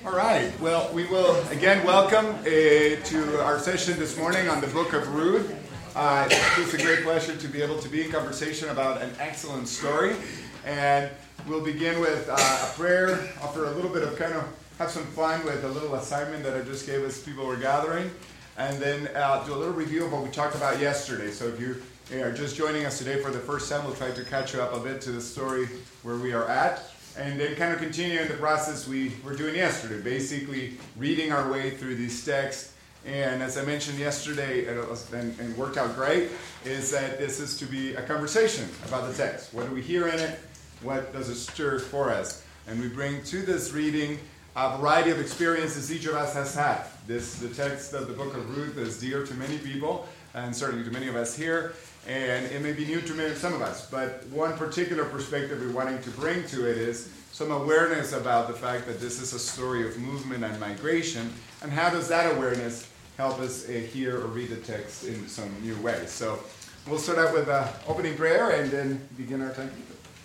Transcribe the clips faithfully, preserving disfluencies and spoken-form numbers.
All right. Well, we will again welcome uh, to our session this morning on the book of Ruth. Uh, it's a great pleasure to be able to be in conversation about an excellent story. And we'll begin with uh, a prayer, offer a little bit of kind of have some fun with a little assignment that I just gave as people were gathering, and then uh, do a little review of what we talked about yesterday. So if you are just joining us today for the first time, we'll try to catch you up a bit to the story where we are at. And then kind of continue in the process we were doing yesterday, basically reading our way through these texts. And as I mentioned yesterday, and, and worked out great, is that this is to be a conversation about the text. What do we hear in it? What does it stir for us? And we bring to this reading a variety of experiences each of us has had. This, the text of the book of Ruth is dear to many people, and certainly to many of us here. And it may be new to many, some of us, but one particular perspective we're wanting to bring to it is some awareness about the fact that this is a story of movement and migration, and how does that awareness help us uh, hear or read the text in some new way. So we'll start out with an opening prayer and then begin our time.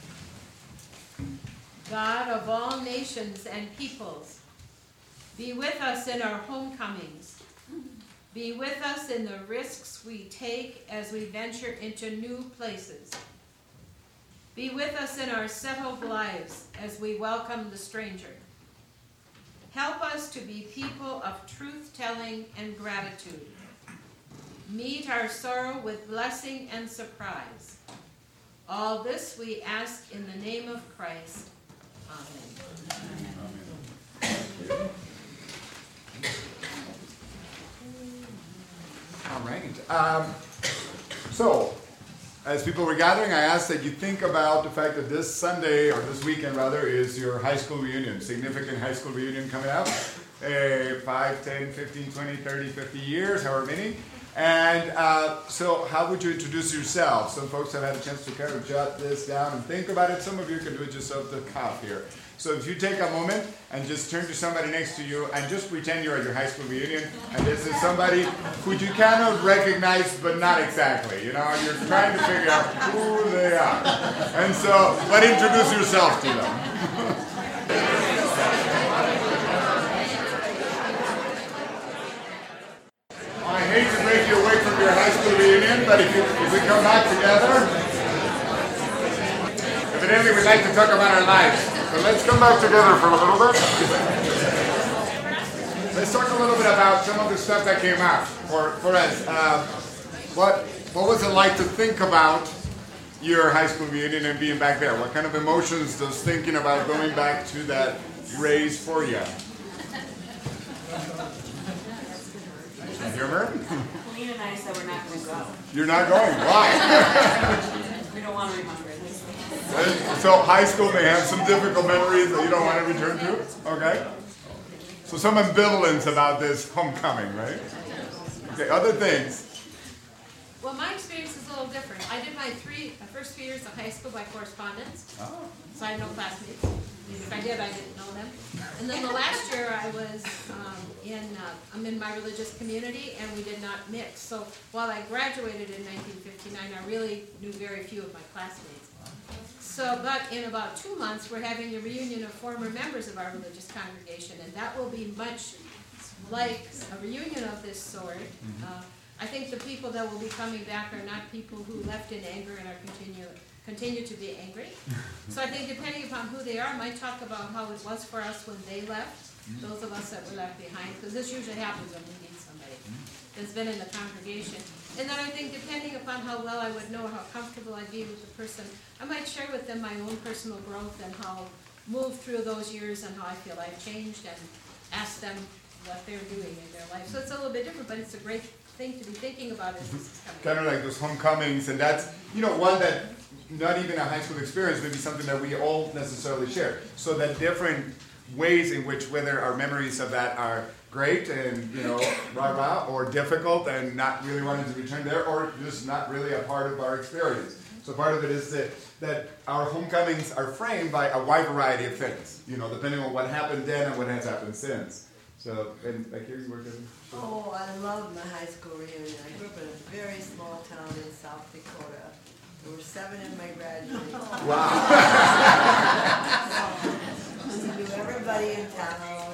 God of all nations and peoples, be with us in our homecomings. Be with us in the risks we take as we venture into new places. Be with us in our settled lives as we welcome the stranger. Help us to be people of truth-telling and gratitude. Meet our sorrow with blessing and surprise. All this we ask in the name of Christ. Amen. Amen. All right. Um, so, as people were gathering, I asked that you think about the fact that this Sunday, or this weekend rather, is your high school reunion, significant high school reunion coming up. Uh, five, ten, fifteen, twenty, thirty, fifty years, however many. And uh, so how would you introduce yourself? Some folks have had a chance to kind of jot this down and think about it. Some of you can do it just off the cuff here. So if you take a moment and just turn to somebody next to you and just pretend you're at your high school reunion, and this is somebody who you kind of recognize, but not exactly. You know, you're trying to figure out who they are. And so, but introduce yourself to them. I hate to break you away from your high school reunion, but if, you, if we come back together, evidently we'd like to talk about our lives. So let's come back together for a little bit. Let's talk a little bit about some of the stuff that came out for, for us. Uh, what, what was it like to think about your high school reunion and being back there? What kind of emotions does thinking about going back to that raise for you? Humor? Colleen and I said we're not going to go. You're not going? Why? We don't want to remember it. So high school may have some difficult memories that you don't want to return to? Okay. So some ambivalence about this homecoming, right? Okay, other things. Well, my experience is a little different. I did my three, my first three years of high school by correspondence, Oh. so I had no classmates. If I did, I didn't know them. And then the last year I was um, in, uh, I'm in my religious community, and we did not mix. So while I graduated in nineteen fifty-nine, I really knew very few of my classmates. So, but in about two months, we're having a reunion of former members of our religious congregation, and that will be much like a reunion of this sort. Uh, I think the people that will be coming back are not people who left in anger and are continue continue to be angry. So I think depending upon who they are, might talk about how it was for us when they left, those of us that were left behind, because this usually happens when we meet somebody that's been in the congregation. And then I think depending upon how well I would know, how comfortable I'd be with the person, I might share with them my own personal growth and how I moved through those years and how I feel I've changed, and ask them what they're doing in their life. So it's a little bit different, but it's a great thing to be thinking about as this is coming. Kind of like those homecomings, and that's, you know, one that not even a high school experience, maybe something that we all necessarily share. So that different ways in which, whether our memories of that are great and, you know, rah-rah, or difficult and not really wanting to return there, or just not really a part of our experience. So part of it is that, that our homecomings are framed by a wide variety of things, you know, depending on what happened then and what has happened since. So, and like here you were getting... Oh, I love my high school reunion. I grew up in a very small town in South Dakota. There were seven in my graduating class. Wow. So, you knew everybody in town, everybody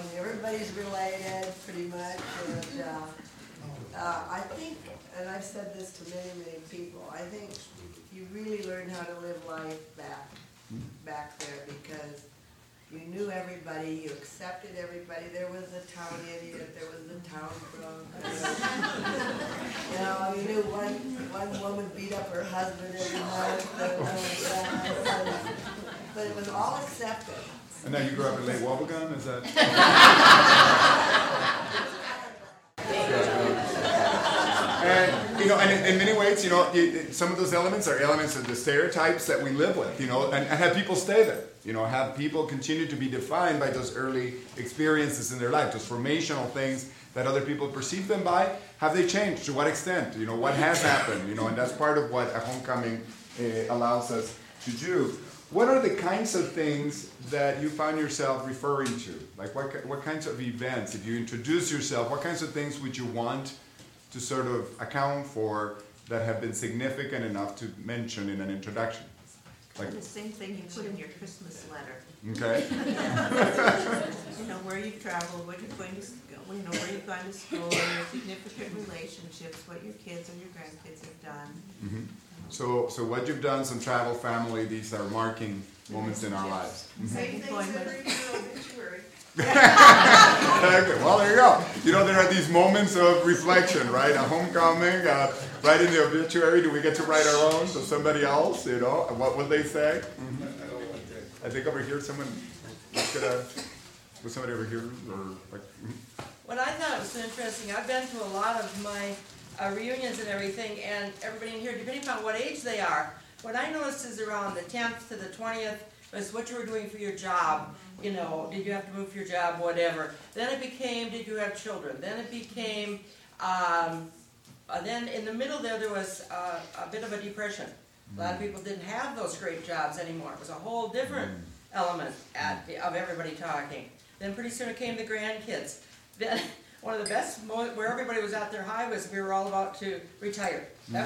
everybody's related, pretty much, and, uh, uh, I think, and I've said this to many, many people, I think you really learn how to live life back, back there, because you knew everybody, you accepted everybody. There was a town idiot, there was a town drunk. You know, you knew one, one woman beat up her husband every month. And, uh, but it was all accepted. And now you grew up in Lake Wobegon, is that? And, you know, and in, in many ways, you know, it, some of those elements are elements of the stereotypes that we live with, you know, and, and have people stay there. You know, have people continue to be defined by those early experiences in their life, those formational things that other people perceive them by. Have they changed? To what extent? You know, what has happened? You know, and that's part of what a homecoming uh, allows us to do. What are the kinds of things that you find yourself referring to? Like what, what kinds of events, if you introduce yourself, what kinds of things would you want to sort of account for that have been significant enough to mention in an introduction? Like, the same thing you put in your Christmas letter. okay. You know, where you've traveled, what you're going to school, you know, where you've gone to school, your significant relationships, what your kids or your grandkids have done. Mm-hmm. So, so what you've done, some travel, family, these are marking moments in our lives. Mm-hmm. Same things every obituary. Okay, well, there you go. You know, there are these moments of reflection, right? A homecoming, uh, right in the obituary. Do we get to write our own? So somebody else, you know, what would they say? Mm-hmm. I think over here, someone could have, was somebody over here, or like? Mm-hmm. What I thought was so interesting, I've been to a lot of my uh, reunions and everything, and everybody in here, depending upon what age they are, what I noticed is around the tenth to the twentieth was what you were doing for your job. You know, did you have to move for your job, whatever. Then it became, did you have children? Then it became, um, uh, then in the middle there, there was uh, a bit of a depression. A lot of people didn't have those great jobs anymore. It was a whole different element at, of everybody talking. Then pretty soon it came the grandkids. Then one of the best moments where everybody was at their high was we were all about to retire. That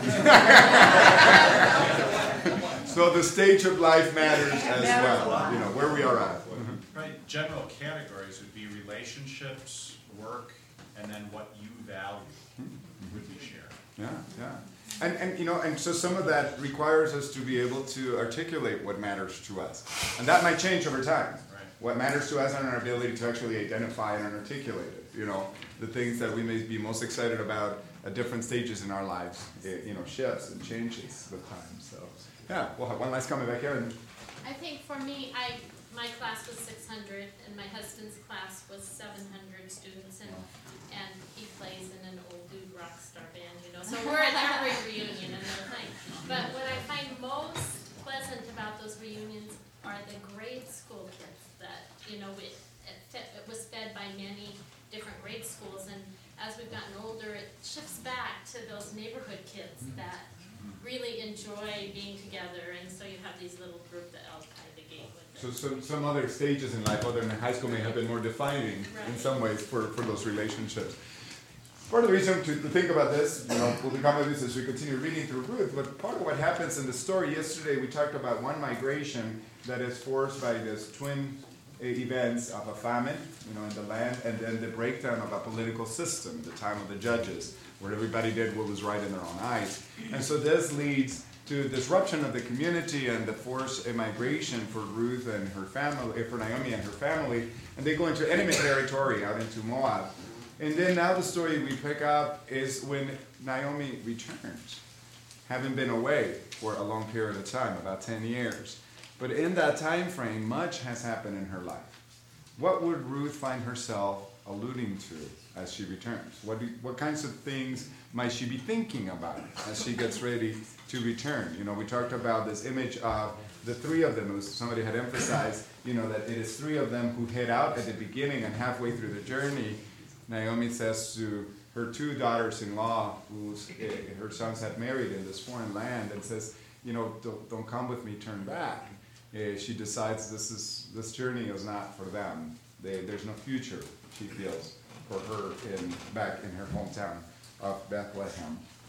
was So the stage of life matters as Matters a well, lot. you know, where we are at. Right, general categories would be relationships, work, and then what you value would be shared. Yeah, yeah. And, and, you know, and so some of that requires us to be able to articulate what matters to us. And that might change over time. Right. What matters to us and our ability to actually identify and articulate it. You know, the things that we may be most excited about at different stages in our lives, it, you know, shifts and changes with time. So, yeah, we'll have one last comment back here. And I think for me, I my class was six hundred, and my husband's class was seven hundred students, and and he plays in an old dude rock star band, you know. So we're at every reunion and everything. But what I find most pleasant about those reunions are the grade school kids that, you know, it, it, fit, it was fed by many different grade schools, and as we've gotten older, it shifts back to those neighborhood kids that really enjoy being together, and so you have these little group that all kind of gate with it. so some, some other stages in life other than high school may have been more defining in some ways for, for those relationships. Part of the reason to, to think about this, you know, we'll become of this as we continue reading through Ruth, but part of what happens in the story yesterday, we talked about one migration that is forced by this twin uh, events of a famine, you know, in the land, and then the breakdown of a political system, the time of the judges, where everybody did what was right in their own eyes. And so this leads to disruption of the community and the forced migration for Ruth and her family, for Naomi and her family, and they go into enemy territory out into Moab. And then now the story we pick up is when Naomi returns, having been away for a long period of time, about ten years. But in that time frame, much has happened in her life. What would Ruth find herself alluding to as she returns? What, do, what kinds of things might she be thinking about as she gets ready to return? You know, we talked about this image of the three of them. Somebody had emphasized, you know, that it is three of them who head out at the beginning, and halfway through the journey, Naomi says to her two daughters-in-law, who uh, her sons had married in this foreign land, and says, you know, don't, don't come with me, turn back. Uh, she decides this is this journey is not for them. They, there's no future, she feels, for her in back in her hometown of Bethlehem.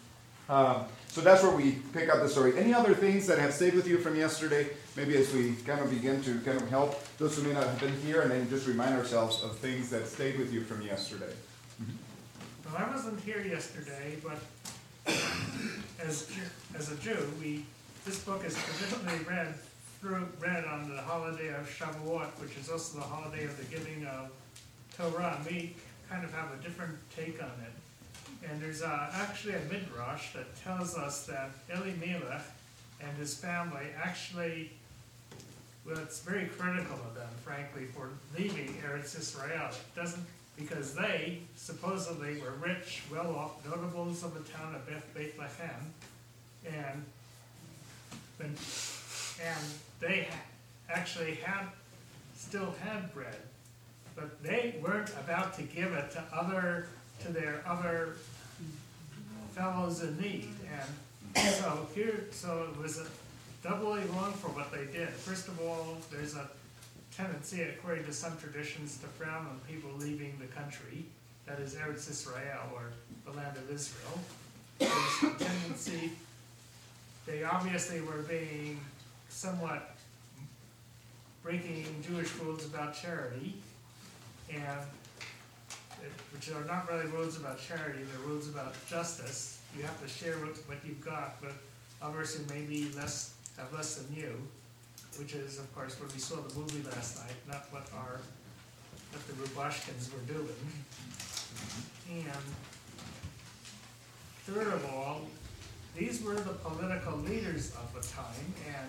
Um, so that's where we pick up the story. Any other things that have stayed with you from yesterday? Maybe as we kind of begin to kind of help those who may not have been here, and then just remind ourselves of things that stayed with you from yesterday. Well, I wasn't here yesterday, but as as a Jew, we this book is traditionally read through read on the holiday of Shavuot, which is also the holiday of the giving of Torah. And we kind of have a different take on it. And there's uh, actually a midrash that tells us that Elimelech and his family actually, well, it's very critical of them, frankly, for leaving Eretz Israel. It doesn't, because they supposedly were rich, well-off notables of the town of Beth Bethlehem, and and, and they ha- actually had still had bread, but they weren't about to give it to other to their other fellows in need, and so here, so it was a doubly wrong for what they did. First of all, there's a tendency, according to some traditions, to frown on people leaving the country, that is Eretz Israel, or the land of Israel. There's a tendency, they obviously were being somewhat breaking Jewish rules about charity, and it, which are not really rules about charity, they're rules about justice. You have to share what, what you've got with others who may be less, have less than you, which is, of course, what we saw the movie last night, not what our, what the Rubashkins were doing. And third of all, these were the political leaders of the time, and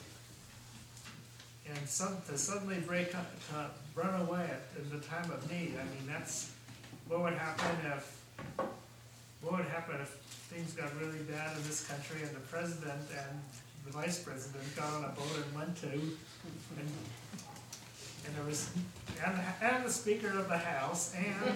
and some, to suddenly break up, to run away in the time of need. I mean, that's what would happen if what would happen if things got really bad in this country, and the president and the vice president got on a boat and went to, and and there was and and the Speaker of the House and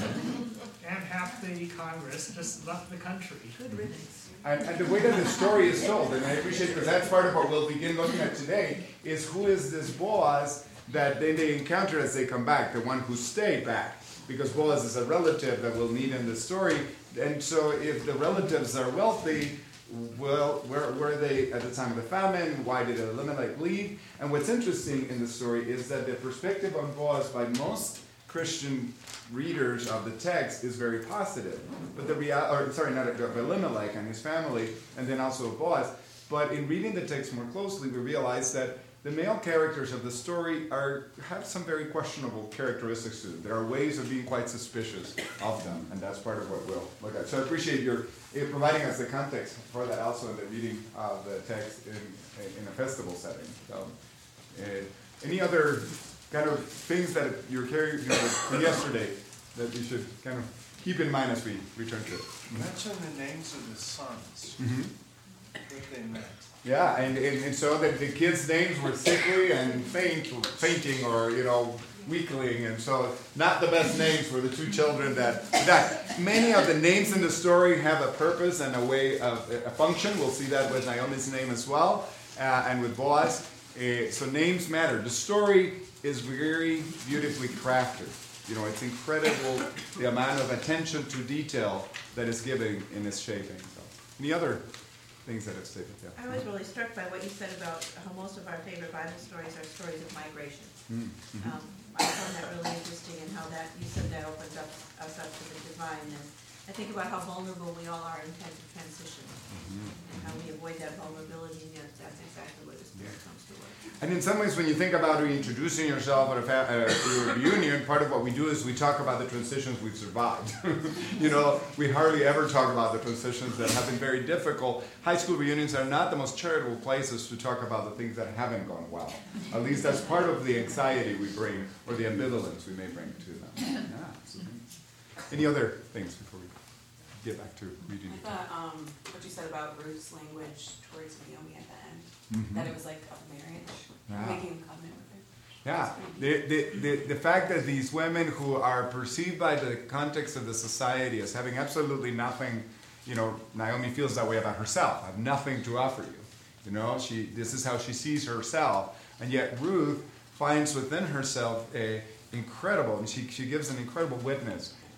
and half the Congress just left the country. Good riddance. And, and the way that the story is told, and I appreciate, because that's part of what we'll begin looking at today, is who is this Boaz that they, they encounter as they come back, the one who stayed back. Because Boaz is a relative that we'll meet in the story. And so if the relatives are wealthy, well, where were they at the time of the famine? Why did Elimelech leave? And what's interesting in the story is that the perspective on Boaz by most Christian readers of the text is very positive. But the real, or sorry, not of Elimelech and his family, and then also of Boaz. But in reading the text more closely, we realize that the male characters of the story are have some very questionable characteristics to them. There are ways of being quite suspicious of them, and that's part of what we'll look at. So I appreciate your providing us the context for that also in the reading of the text in, in a festival setting. So, uh, any other kind of things that you're carrying, you know, from yesterday that we should kind of keep in mind as we return to it? Mention the names of the sons, Mm-hmm. what they meant. Yeah, and, and, and so that the kids' names were sickly and faint, fainting or, you know, weakling, and so not the best names for the two children that, that many of the names in the story have a purpose and a way of a function. We'll see that with Naomi's name as well, uh, and with Boaz. Uh, so names matter. The story is very beautifully crafted. You know, it's incredible the amount of attention to detail that is given in its shaping. So, any other things that have stayed with you? I was really struck by what you said about how most of our favorite Bible stories are stories of migration. Mm-hmm. Um, I found that really interesting, and how that, you said that opens up us up to the divine. And I think about how vulnerable we all are in times of transition, Mm-hmm. and how we avoid that vulnerability, and yet that's exactly where the Spirit Yeah. comes to work. And in some ways, when you think about reintroducing yourself at a, fa- uh, to a reunion, part of what we do is we talk about the transitions we've survived. You know, we hardly ever talk about the transitions that have been very difficult. High school reunions are not the most charitable places to talk about the things that haven't gone well. At least that's part of the anxiety we bring, or the ambivalence we may bring to them. Yeah, absolutely. Any other things before we get back to reading? I thought, um, what you said about Ruth's language towards Naomi at the end, Mhm. that it was like a marriage, Yeah. making a covenant with her. Yeah, the, the, the, the fact that these women who are perceived by the context of the society as having absolutely nothing, you know, Naomi feels that way about herself. I have nothing to offer you. You know, she this is how she sees herself. And yet Ruth finds within herself a incredible, and she, she gives an incredible witness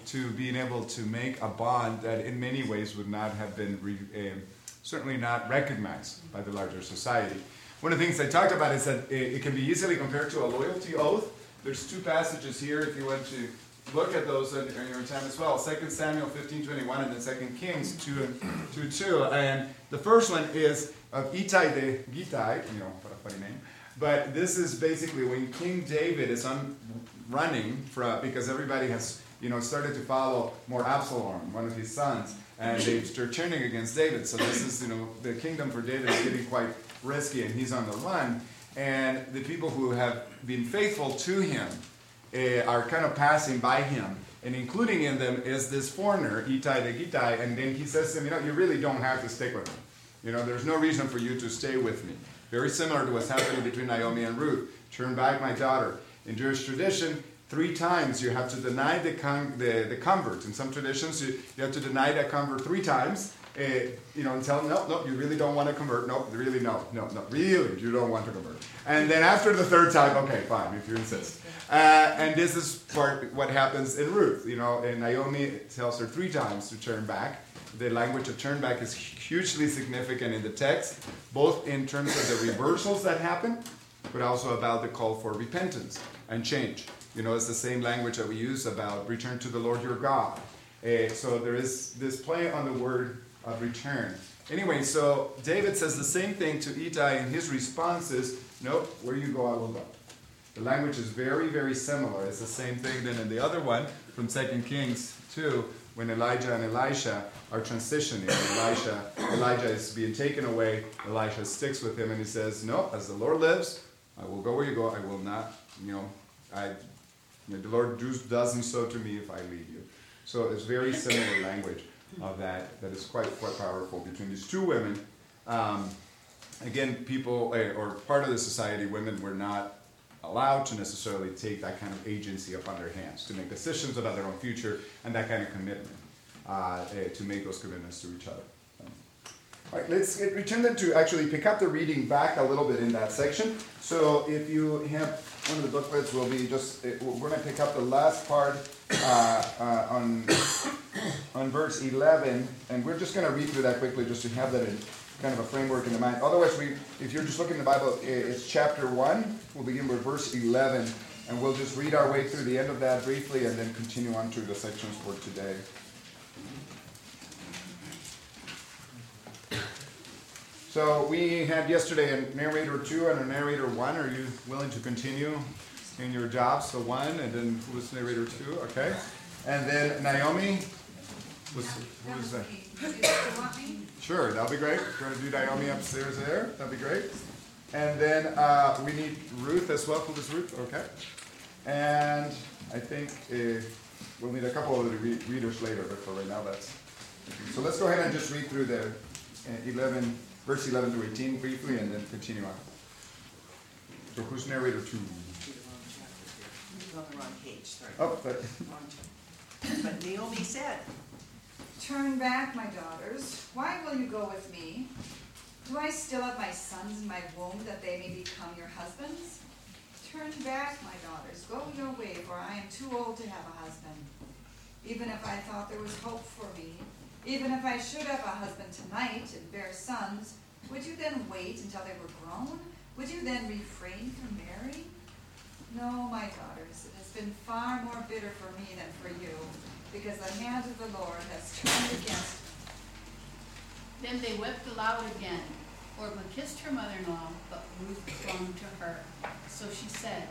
to being able to make a bond that in many ways would not have been re- um, certainly not recognized by the larger society. One of the things I talked about is that it, it can be easily compared to a loyalty oath. There's two passages here if you want to look at those in, in your time as well. Second Samuel fifteen twenty-one and then Second Kings two and two two. And the first one is of Ittai the Gittai, you know, what a funny name. But this is basically when King David is on running from, because everybody has, you know, started to follow more Absalom, one of his sons, and they're turning against David. So this is, you know, the kingdom for David is getting quite risky, and he's on the run. And the people who have been faithful to him uh, are kind of passing by him, and including in them is this foreigner, Ittai the Gittai, and then he says to him, you know, you really don't have to stick with me. You know, there's no reason for you to stay with me. Very similar to what's happening between Naomi and Ruth. Turn back, my daughter. In Jewish tradition, three times you have to deny the con- the, the convert. In some traditions, you, you have to deny that convert three times. Uh, you know, and tell them, no, no, you really don't want to convert. No, really, no, no, no, really, you don't want to convert. And then after the third time, okay, fine, if you insist. Uh, and this is part what happens in Ruth. You know, and Naomi tells her three times to turn back. The language of turn back is hugely significant in the text, both in terms of the reversals that happen, but also about the call for repentance and change. You know, it's the same language that we use about return to the Lord your God. Uh, so there is this play on the word of return. Anyway, so David says the same thing to Ittai, and his response is, nope, where you go, I will go. The language is very, very similar. It's the same thing then in the other one from Second Kings two, when Elijah and Elisha are transitioning. Elisha, Elijah is being taken away. Elisha sticks with him, and he says, no, as the Lord lives, I will go where you go. I will not, you know, I, you know, the Lord doesn't so to me if I leave you. So it's very similar language of that that is quite, quite powerful between these two women. Um, again, people, uh, or part of the society, women were not allowed to necessarily take that kind of agency upon their hands, to make decisions about their own future and that kind of commitment, uh, uh, to make those commitments to each other. All right, let's get, return then to actually pick up the reading back a little bit in that section. So if you have one of the booklets, will be just, it, we're going to pick up the last part uh, uh, on, on verse eleven, and we're just going to read through that quickly just to have that in kind of a framework in the mind. Otherwise, we, if you're just looking in the Bible, it's chapter one. We'll begin with verse eleven, and we'll just read our way through the end of that briefly and then continue on to the sections for today. So we had yesterday a narrator two and a narrator one. Are you willing to continue in your jobs? So one, and then who was narrator two? Okay. And then Naomi was, who was that? Sure, that'll be great. If you want to do Naomi upstairs there, that'll be great. And then uh, we need Ruth as well. Who was Ruth? Okay. And I think uh, we'll need a couple of the re- readers later, but for right now, that's. So let's go ahead and just read through the uh, eleven. Verse eleven to eighteen briefly, and then continue on. So who's narrator two? You're on the wrong page, sorry. Oh, but Wrong chapter. But Naomi said, Turn back, my daughters. Why will you go with me? Do I still have my sons in my womb that they may become your husbands? Turn back, my daughters. Go your way, for I am too old to have a husband. Even if I thought there was hope for me, even if I should have a husband tonight and bear sons, would you then wait until they were grown? Would you then refrain from marrying? No, my daughters, it has been far more bitter for me than for you, because the hand of the Lord has turned against me. Then they wept aloud again. Orpah kissed her mother-in-law, but Ruth clung to her. So she said,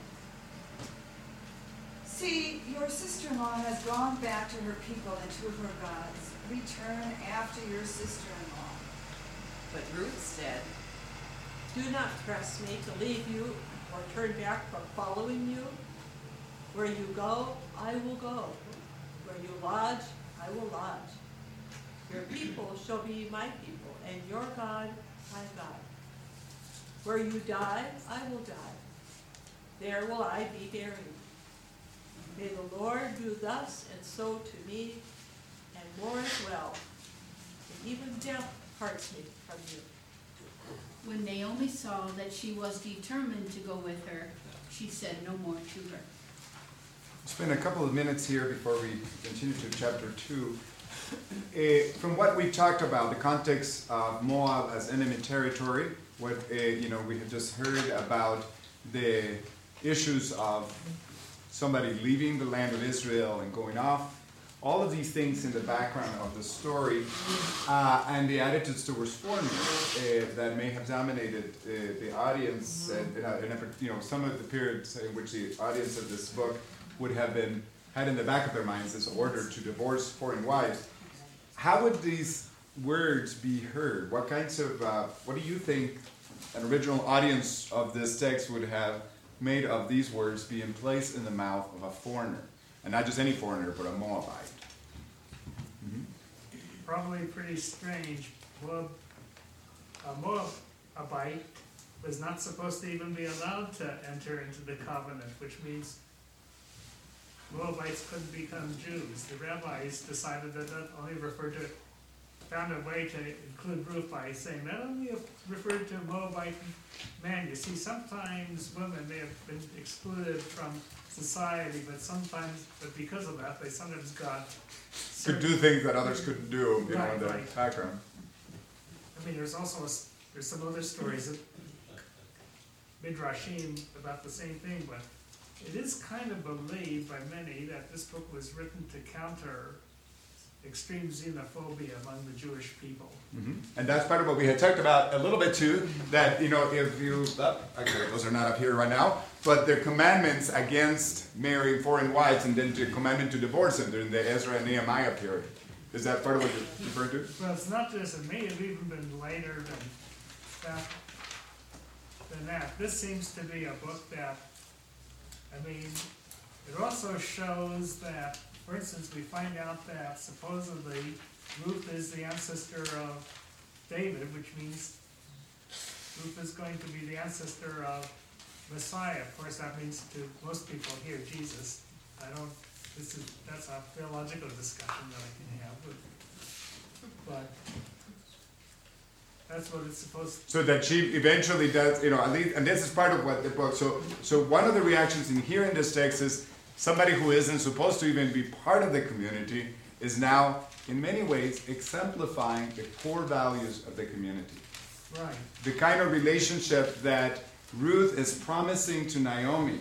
See, your sister-in-law has gone back to her people and to her gods. Return after your sister-in-law. but Ruth said, Do not press me to leave you or turn back from following you. Where you go, I will go. Where you lodge, I will lodge. Your people shall be my people, and your God, my God. Where you die, I will die. There will I be buried. May the Lord do thus and so to me, and more as well. And even death parts me from you. When Naomi saw that she was determined to go with her, she said no more to her. spend a couple of minutes here before we continue to chapter two. Uh, from what we talked about, the context of Moab as enemy territory, what uh, you know, we have just heard about the issues of somebody leaving the land of Israel and going off. All of these things in the background of the story, uh, and the attitudes towards foreigners uh, that may have dominated uh, the audience, and uh, in a, you know, some of the periods in which the audience of this book would have been had in the back of their minds this order to divorce foreign wives. How would these words be heard? What kinds of, uh, what do you think an original audience of this text would have made of these words being placed in the mouth of a foreigner? And not just any foreigner, but a Moabite. Mm-hmm. Probably pretty strange. Moab, a Moabite was not supposed to even be allowed to enter into the covenant, which means Moabites couldn't become Jews. The rabbis decided that that only referred to, found a way to include Ruth by saying that only referred to Moabite man. You see, sometimes women may have been excluded from society, but sometimes, but because of that, they sometimes got could do things that others couldn't do, you know, Right, in the right. background. I mean, there's also, a s there's some other stories of Midrashim about the same thing, but it is kind of believed by many that this book was written to counter extreme xenophobia among the Jewish people. Mm-hmm. And that's part of what we had talked about a little bit too, that, you know, if you, oh, okay, those are not up here right now, but the commandments against marrying foreign wives and then the commandment to divorce them during the Ezra and Nehemiah period. Is that part of what you're referring to? Well, it's not this, it may have even been later than that. Than that. This seems to be a book that, I mean, it also shows that, for instance, we find out that supposedly Ruth is the ancestor of David, which means Ruth is going to be the ancestor of Messiah. Of course, that means to most people here, Jesus. I don't, this is, that's a theological discussion that I can have, but, but that's what it's supposed to. So that she eventually does, you know, at least, and this is part of what the book, so, so one of the reactions in here in this text is somebody who isn't supposed to even be part of the community is now, in many ways, exemplifying the core values of the community. Right. The kind of relationship that Ruth is promising to Naomi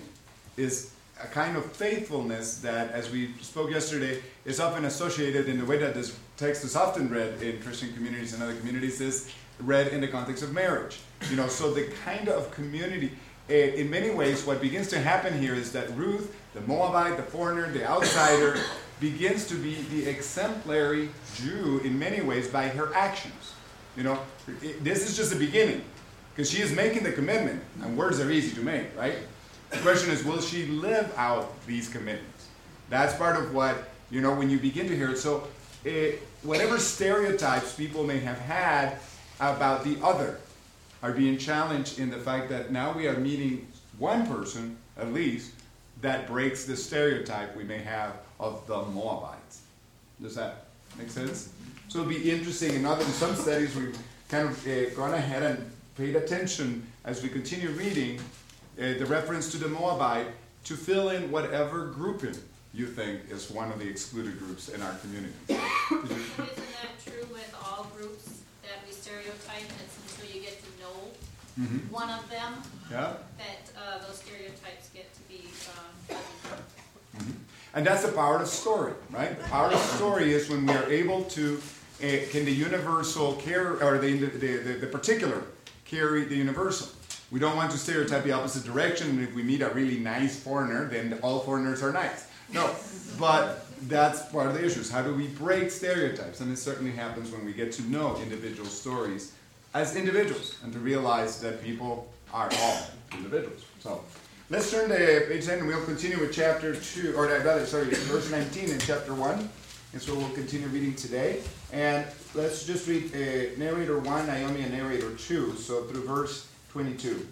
is a kind of faithfulness that, as we spoke yesterday, is often associated in the way that this text is often read in Christian communities and other communities, is read in the context of marriage. You know, so the kind of community, uh, in many ways, what begins to happen here is that Ruth, the Moabite, the foreigner, the outsider, begins to be the exemplary Jew in many ways by her actions. You know, it, this is just the beginning, because she is making the commitment, and words are easy to make, right? The question is, will she live out these commitments? That's part of what, you know, when you begin to hear it. So, uh, whatever stereotypes people may have had about the other are being challenged in the fact that now we are meeting one person, at least, that breaks the stereotype we may have of the Moabites. Does that make sense? So it'll be interesting. In other, in some studies, we've kind of uh, gone ahead and paid attention as we continue reading uh, the reference to the Moabite to fill in whatever grouping you think is one of the excluded groups in our community. Isn't that true with all groups, that we stereotype, and until you get to know Mm-hmm. one of them, Yeah. that uh, those stereotypes get to be um, Mm-hmm. And that's the power of story, right? The power of story is when we are able to, uh, can the universal carry, or the, the, the, the particular carry the universal. We don't want to stereotype the opposite direction, and if we meet a really nice foreigner, then all foreigners are nice. No, but that's part of the issue. How do we break stereotypes? And it certainly happens when we get to know individual stories as individuals, and to realize that people are all individuals. So let's turn to page ten, and we'll continue with chapter two, or rather, sorry, verse nineteen in chapter one. And so we'll continue reading today. And let's just read uh, narrator one, Naomi, and narrator two, so through verse twenty-two.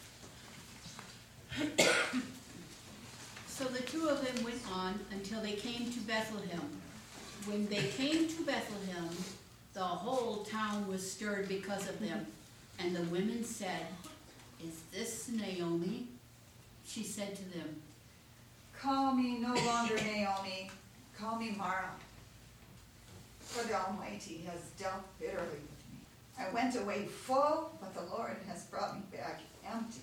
So the two of them went on until they came to Bethlehem. When they came to Bethlehem, the whole town was stirred because of them. And the women said, "Is this Naomi?" She said to them, Call me no longer Naomi, call me Mara. For the Almighty has dealt bitterly with me. I went away full, but the Lord has brought me back empty.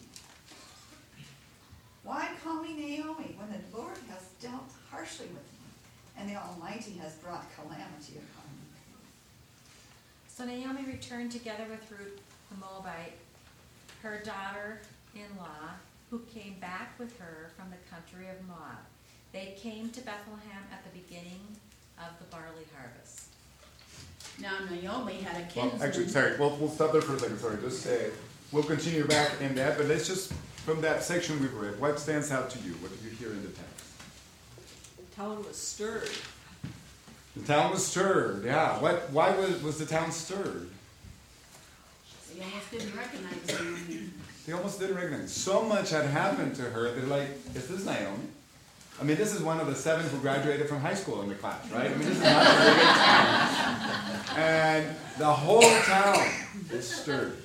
Why call me Naomi when the Lord has dealt harshly with me, and the Almighty has brought calamity upon me? So Naomi returned together with Ruth the Moabite, her daughter-in-law, who came back with her from the country of Moab. They came to Bethlehem at the beginning of the barley harvest. Now Naomi had a Well, kinsman. actually, sorry, we'll, we'll stop there for a second, sorry, just say, we'll continue back in that, but let's just, from that section we've read, what stands out to you? What did you hear in the text? The town was stirred. The town was stirred, yeah. What, why was, was the town stirred? They almost didn't recognize Naomi. They almost didn't recognize. So much had happened to her, they're like, is this Naomi? I mean, this is one of the seven who graduated from high school in the class, right? I mean, this is not a very big town. And the whole town is stirred.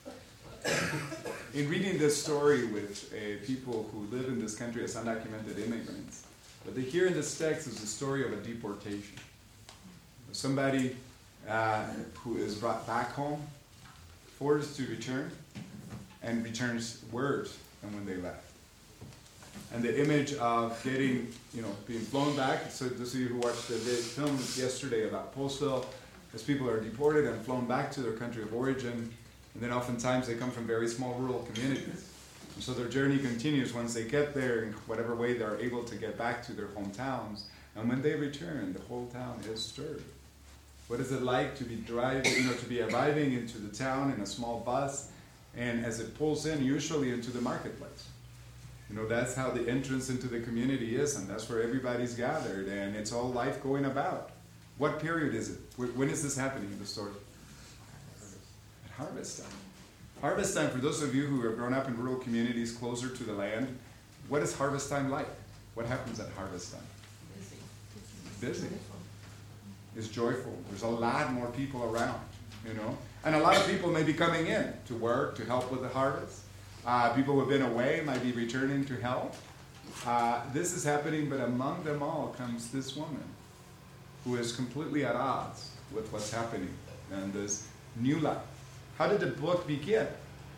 In reading this story with uh, people who live in this country as undocumented immigrants, what they hear in this text is the story of a deportation. Somebody uh, who is brought back home, forced to return, and returns worse than when they left. And the image of getting, you know, being flown back, so those of you who watched the film yesterday about Postville, as people are deported and flown back to their country of origin, and then oftentimes they come from very small rural communities. And so their journey continues once they get there, in whatever way they're able to get back to their hometowns. And when they return, the whole town is stirred. What is it like to be driving, you know, to be arriving into the town in a small bus, and as it pulls in, usually into the marketplace? You know, that's how the entrance into the community is, and that's where everybody's gathered, and it's all life going about. What period is it? When is this happening in the story? At harvest time. Harvest time, for those of you who have grown up in rural communities closer to the land, what is harvest time like? What happens at harvest time? Busy. Busy. It's joyful. There's a lot more people around, you know. And a lot of people may be coming in to work, to help with the harvest. Uh, people who have been away might be returning to help. Uh, this is happening, but among them all comes this woman who is completely at odds with what's happening and this new life. How did the book begin?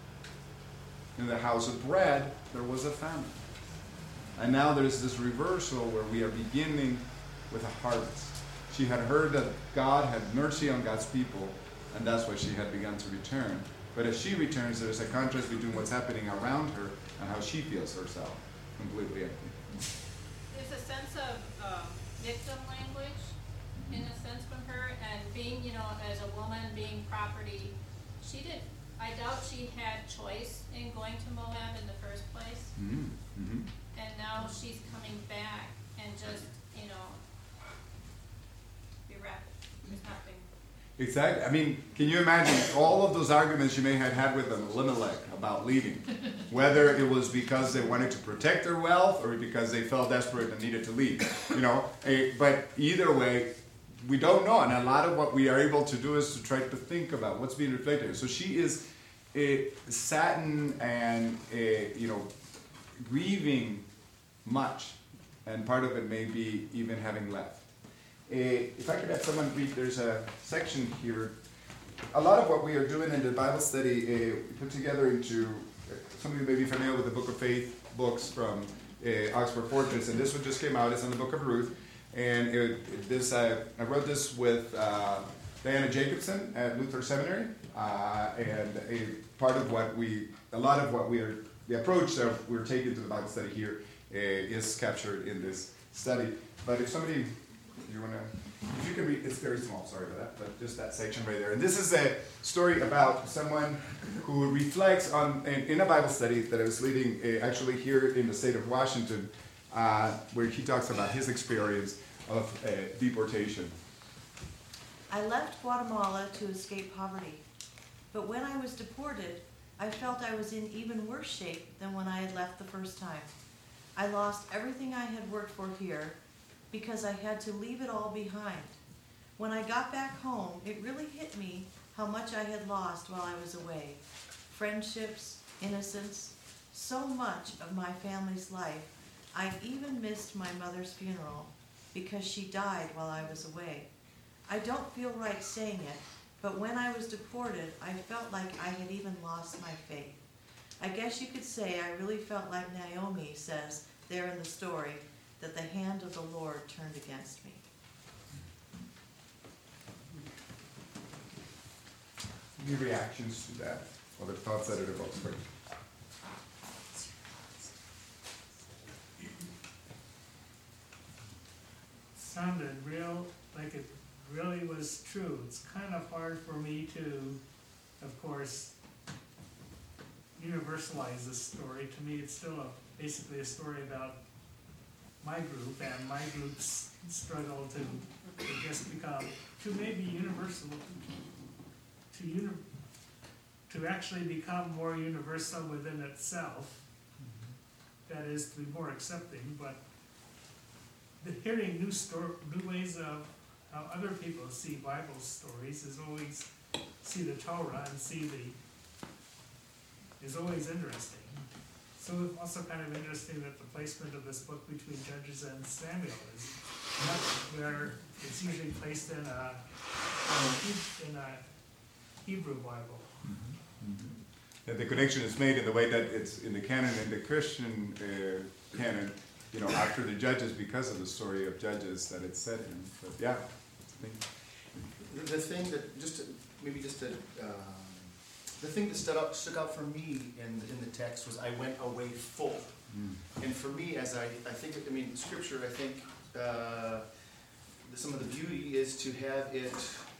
In the house of bread, there was a famine. And now there's this reversal where we are beginning with a harvest. She had heard that God had mercy on God's people, and that's why she had begun to return. But as she returns, there's a contrast between what's happening around her and how she feels herself, completely empty. There's a sense of um, victim language, in a sense, from her, and being, you know, as a woman, being property. She did, I doubt she had choice in going to Moab in the first place. Mm-hmm. Mm-hmm. And now she's coming back and just, you know, bereft. There's nothing. Exactly. I mean, can you imagine all of those arguments you may have had with Elimelech about leaving? Whether it was because they wanted to protect their wealth or because they felt desperate and needed to leave. You know, a, but either way, we don't know. And a lot of what we are able to do is to try to think about what's being reflected. So she is a saddened and, a, you know, grieving much. And part of it may be even having left. Uh, if I could have someone read, there's a section here. A lot of what we are doing in the Bible study, uh, we put together into, uh, some of you may be familiar with the Book of Faith books from uh, Oxford Fortress, and this one just came out. It's in the Book of Ruth, and it, it, this uh, I wrote this with uh, Diana Jacobson at Luther Seminary, uh, and a part of what we, a lot of what we are, the approach that we're taking to the Bible study here uh, is captured in this study. But if somebody you want to, if you can read, it's very small, sorry about that, but just that section right there. And this is a story about someone who reflects on, in, in a Bible study that I was leading uh, actually here in the state of Washington, uh, where he talks about his experience of uh, deportation. I left Guatemala to escape poverty, but when I was deported, I felt I was in even worse shape than when I had left the first time. I lost everything I had worked for here, because I had to leave it all behind. When I got back home, it really hit me how much I had lost while I was away. Friendships, innocence, so much of my family's life I even missed my mother's funeral because she died while I was away. I don't feel right saying it, but when I was deported, I felt like I had even lost my faith. I guess you could say I really felt like Naomi says there in the story, that the hand of the Lord turned against me. Any reactions to that? Other thoughts that it evokes for you? Sounded real, like it really was true. It's kind of hard for me to, of course, universalize this story. To me, it's still a, basically a story about my group and my group's struggle to, to just become, to maybe universal, to uni, to actually become more universal within itself. That is, to be more accepting, but the hearing new story, new ways of how other people see Bible stories is always, see the Torah and see the, is always interesting. So it's also kind of interesting that the placement of this book between Judges and Samuel is not where it's usually placed in a, in a Hebrew Bible. Mm-hmm. Mm-hmm. Yeah, the connection is made in the way that it's in the canon, in the Christian uh, canon, you know, after the Judges, because of the story of Judges that it's set in. But yeah. The, the thing that, just to, maybe just to, um, the thing that stood out, stuck out for me in, in the text was I went away full. Mm. And for me, as I, I think, I mean, Scripture, I think uh, some of the beauty is to have it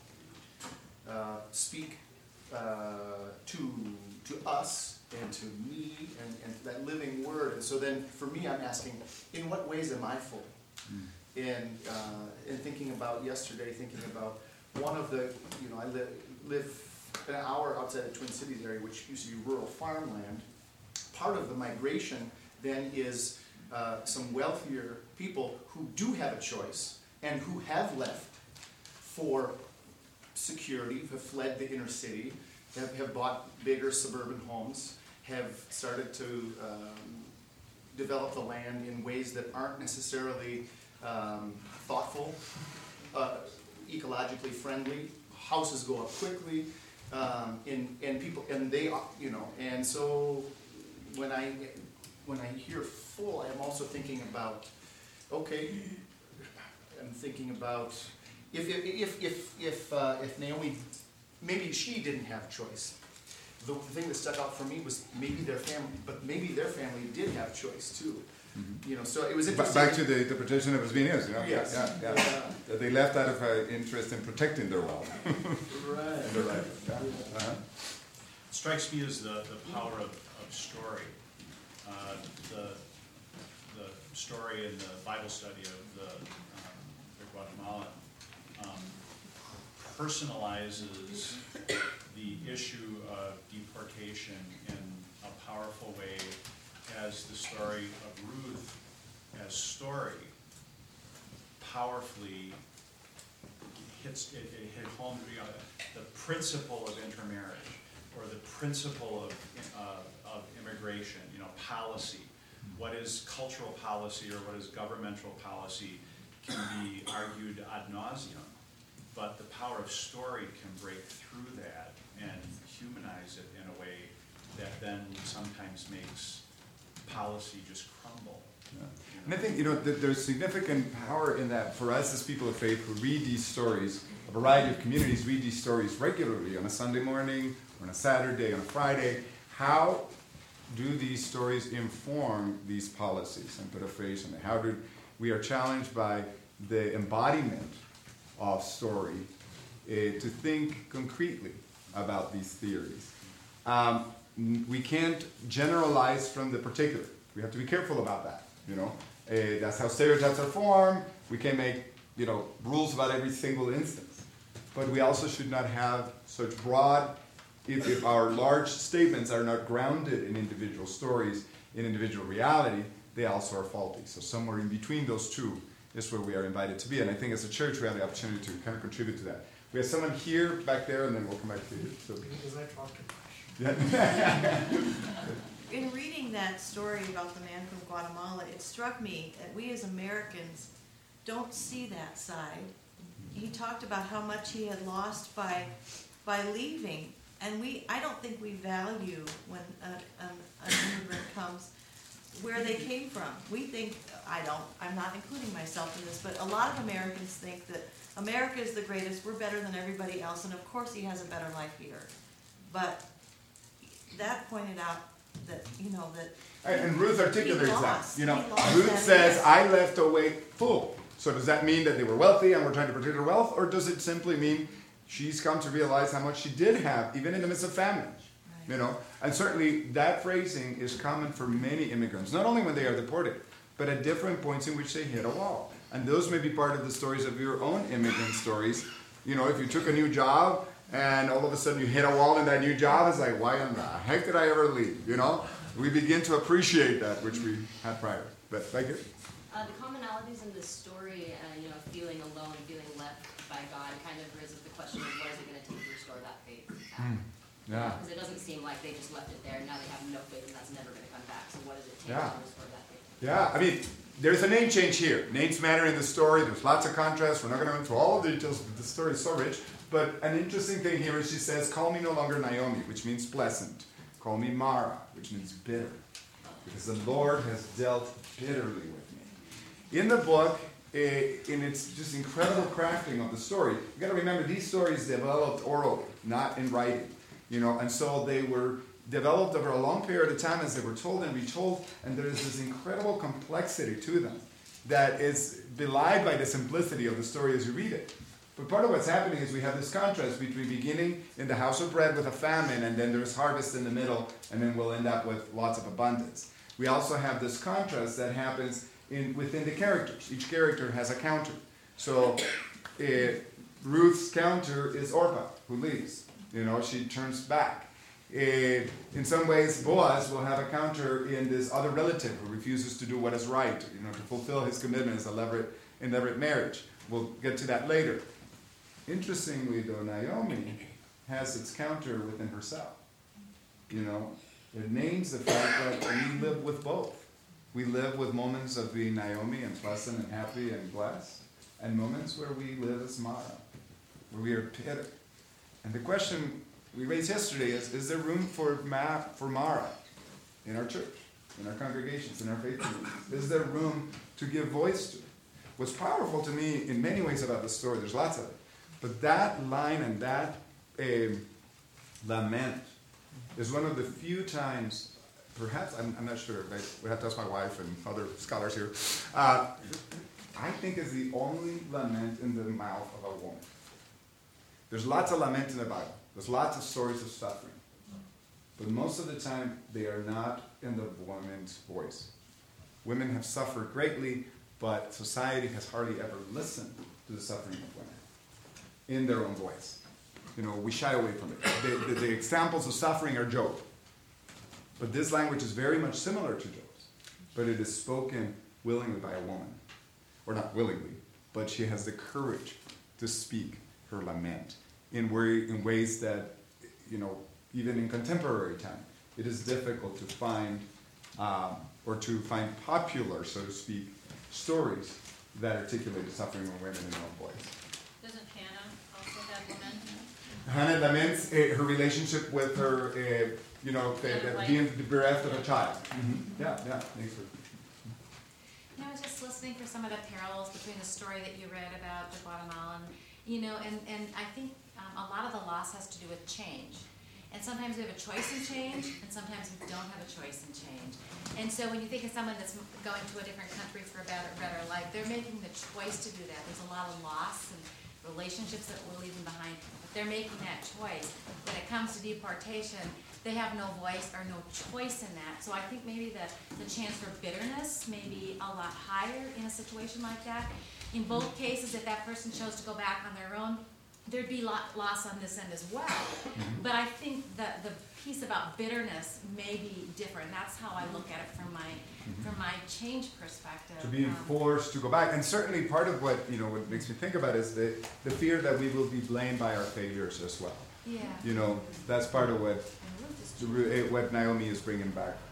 uh, speak uh, to to us and to me and, and that living word. And so then for me, I'm asking, in what ways am I full? Mm. And uh, and thinking about yesterday, thinking about one of the, you know, I live, live an hour outside the Twin Cities area, which used to be rural farmland. Part of the migration then is uh, some wealthier people who do have a choice and who have left for security, have fled the inner city, have, have bought bigger suburban homes, have started to um, develop the land in ways that aren't necessarily um, thoughtful, uh, ecologically friendly. Houses go up quickly, um, and and people and they you know and so when I when I hear full, I'm also thinking about okay. I'm thinking about if if if if uh, if Naomi, maybe she didn't have choice. The thing that stuck out for me was maybe their family, but maybe their family did have choice too. Mm-hmm. You know, so it was interesting. Back to the interpretation that was being used. You know? Yes. Yeah, yeah. yeah. They left out of uh, interest in protecting their wealth. Right. And their life. Yeah. Uh-huh. It strikes me as the, the power of, of story. Uh, the the story in the Bible study of the, um, the Guatemala um, personalizes the issue of deportation in a powerful way, as the story of Ruth as story powerfully hits it, it hit home, you know, the principle of intermarriage or the principle of uh, of immigration, you know, policy. What is cultural policy or what is governmental policy can be argued ad nauseum, but the power of story can break through that and humanize it in a way that then sometimes makes policy just crumble. Yeah. And I think, you know, that there's significant power in that for us as people of faith who read these stories. A variety of communities read these stories regularly on a Sunday morning, or on a Saturday, on a Friday. How do these stories inform these policies? And put a phrase on it. How do we are challenged by the embodiment of story uh, to think concretely about these theories. Um, we can't generalize from the particular. We have to be careful about that. You know, uh, that's how stereotypes are formed. We can make, you know, rules about every single instance. But we also should not have such broad, if, if our large statements are not grounded in individual stories, in individual reality, they also are faulty. So somewhere in between those two is where we are invited to be. And I think as a church we have the opportunity to kind of contribute to that. We have someone here, back there, and then we'll come back to you. So. Because I talked too much. Yeah. in reading that story about the man from Guatemala, it struck me that we as Americans don't see that side. He talked about how much he had lost by by leaving, and we I don't think we value when a, an, an immigrant comes where they came from. We think, I don't, I'm not including myself in this, but a lot of Americans think that America is the greatest, we're better than everybody else, and of course he has a better life here. But that pointed out that, you know, that And Ruth articulates that. lost. You know, He lost Ruth that says, yes. I left away full. So does that mean that they were wealthy and we're trying to protect their wealth? Or does it simply mean she's come to realize how much she did have, even in the midst of famine? You know, and certainly that phrasing is common for many immigrants, not only when they are deported, but at different points in which they hit a wall. And those may be part of the stories of your own immigrant stories. You know, if you took a new job and all of a sudden you hit a wall in that new job, it's like, why in the heck did I ever leave? You know, we begin to appreciate that, which we had prior. But thank you. Uh, the commonalities in this story, uh, you know, feeling alone, feeling left by God, kind of raises the question of what is it going to take to restore that faith? Mm. Yeah. Because it doesn't seem like they just left it there, and now they have no faith, and that's never going to come back. So what does it take Yeah. to restore that faith? Yeah, I mean, there's a name change here. Names matter in the story. There's lots of contrast. We're not going to go into all the details, but the story is so rich. But an interesting thing here is she says, call me no longer Naomi, which means pleasant. Call me Mara, which means bitter. Because the Lord has dealt bitterly with me. In the book, eh, in its just incredible crafting of the story, you got to remember these stories developed orally, not in writing. You know, and so they were developed over a long period of time as they were told and retold, and there is this incredible complexity to them that is belied by the simplicity of the story as you read it. But part of what's happening is we have this contrast between beginning in the house of bread with a famine, and then there's harvest in the middle, and then we'll end up with lots of abundance. We also have this contrast that happens in within the characters. Each character has a counter. So uh, Ruth's counter is Orpah, who leaves. You know, she turns back. Uh, in some ways, Boaz will have a counter in this other relative who refuses to do what is right, you know, to fulfill his commitment as a levirate, in levirate marriage. We'll get to that later. Interestingly, though, Naomi has its counter within herself. You know, it names the fact that we live with both. We live with moments of being Naomi and pleasant and happy and blessed, and moments where we live as Mara, where we are bitter. And the question we raised yesterday is, is there room for, Ma, for Mara in our church, in our congregations, in our faith communities? Is there room to give voice to it? What's powerful to me in many ways about the story, there's lots of it, but that line and that uh, lament is one of the few times, perhaps, I'm, I'm not sure, I would have to ask my wife and other scholars here, uh, I think is the only lament in the mouth of a woman. There's lots of lament in the Bible. There's lots of stories of suffering. But most of the time, they are not in the woman's voice. Women have suffered greatly, but society has hardly ever listened to the suffering of women in their own voice. You know, we shy away from it. The, the, the examples of suffering are Job. But this language is very much similar to Job's. But it is spoken willingly by a woman. Or not willingly, but she has the courage to speak her lament in, way, in ways that, you know, even in contemporary time, it is difficult to find, um, or to find popular, so to speak, stories that articulate the suffering of women in their own voice. Doesn't Hannah also have lament? Hannah laments uh, her relationship with her, uh, you know, the, the, being bereft of a child. Mm-hmm. Yeah, yeah, thanks for. You know, I was just listening for some of the parallels between the story that you read about the Guatemalan, you know, and, and I think um, a lot of the loss has to do with change. And sometimes we have a choice in change, and sometimes we don't have a choice in change. And so when you think of someone that's going to a different country for a better, better life, they're making the choice to do that. There's a lot of loss and relationships that we're leaving behind, but they're making that choice. When it comes to deportation, they have no voice or no choice in that. So I think maybe the, the chance for bitterness may be a lot higher in a situation like that. In both cases, if that person chose to go back on their own, there'd be lot, loss on this end as well. Mm-hmm. But I think that the piece about bitterness may be different. That's how I look at it from my mm-hmm. from my change perspective. To being um, forced to go back. And certainly part of what, you know, what makes me think about is the, the fear that we will be blamed by our failures as well. Yeah. You know, that's part of what, the, what Naomi is bringing back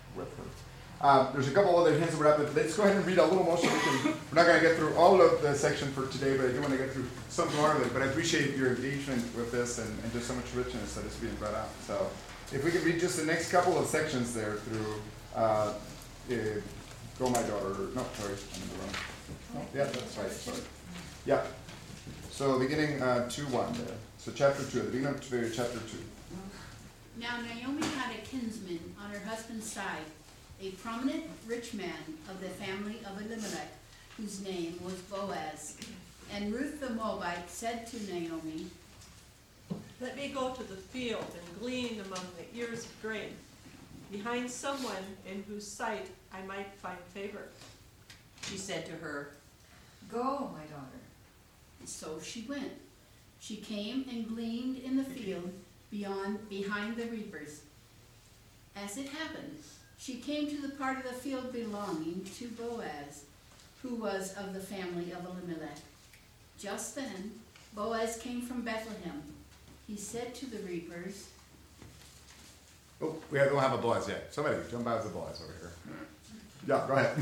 with her. Um, there's a couple other hints that we're at, but let's go ahead and read a little more so we can, we're not going to get through all of the section for today, but I do want to get through some more of it. But I appreciate your engagement with this and, and just so much richness that is being brought out. So if we could read just the next couple of sections there through uh, uh, Go My Daughter, no, sorry, I'm in the wrong. No, yeah, that's right, sorry. Yeah. So beginning uh, two one there. So chapter two, the beginning of chapter two. Now Naomi had a kinsman on her husband's side, a prominent rich man of the family of Elimelech, whose name was Boaz. And Ruth the Moabite said to Naomi, Let me go to the field and glean among the ears of grain, behind someone in whose sight I might find favor. She said to her, Go, my daughter. So she went. She came and gleaned in the field beyond, behind the reapers. As it happened, she came to the part of the field belonging to Boaz, who was of the family of Elimelech. Just then, Boaz came from Bethlehem. He said to the reapers, Oh, we don't have a Boaz yet. Somebody jump out of the Boaz over here. Yeah, go ahead.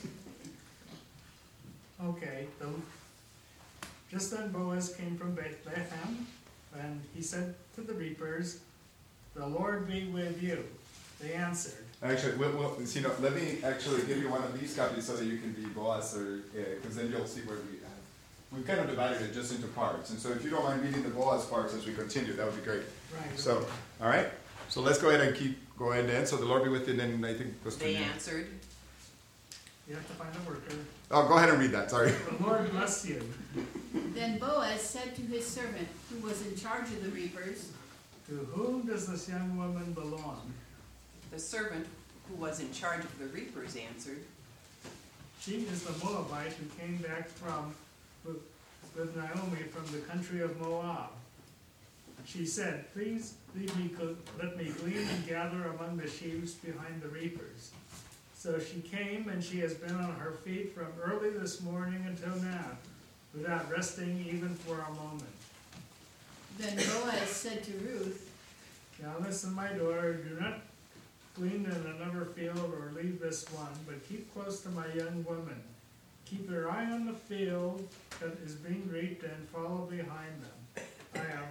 Okay, so just then Boaz came from Bethlehem, and he said to the reapers, The Lord be with you. They answered. Actually, we'll, we'll, you know, let me actually give you one of these copies so that you can be Boaz, or because uh, then you'll see where we have. We've kind of divided it just into parts, and so if you don't mind reading the Boaz parts as we continue, that would be great. Right. So, all right. So let's go ahead and keep going then. So the Lord be with you, and then I think goes to they you. answered, You have to find a worker. Oh, go ahead and read that. Sorry. The Lord bless you. Then Boaz said to his servant, who was in charge of the reapers, To whom does this young woman belong? the servant who was in charge of the reapers answered, She is the Moabite who came back from with, with Naomi from the country of Moab. She said, Please leave me, let me glean and gather among the sheaves behind the reapers. So she came, and she has been on her feet from early this morning until now, without resting even for a moment. Then Boaz said to Ruth, Now listen, my daughter, do not glean in another field or leave this one, but keep close to my young woman. Keep your eye on the field that is being reaped and follow behind them. I have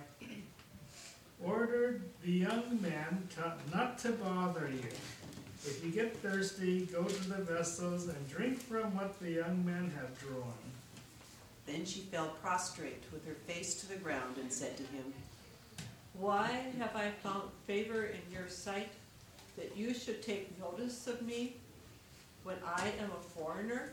ordered the young men to, not to bother you. If you get thirsty, go to the vessels and drink from what the young men have drawn. Then she fell prostrate with her face to the ground and said to him, Why have I found favor in your sight, that you should take notice of me when I am a foreigner?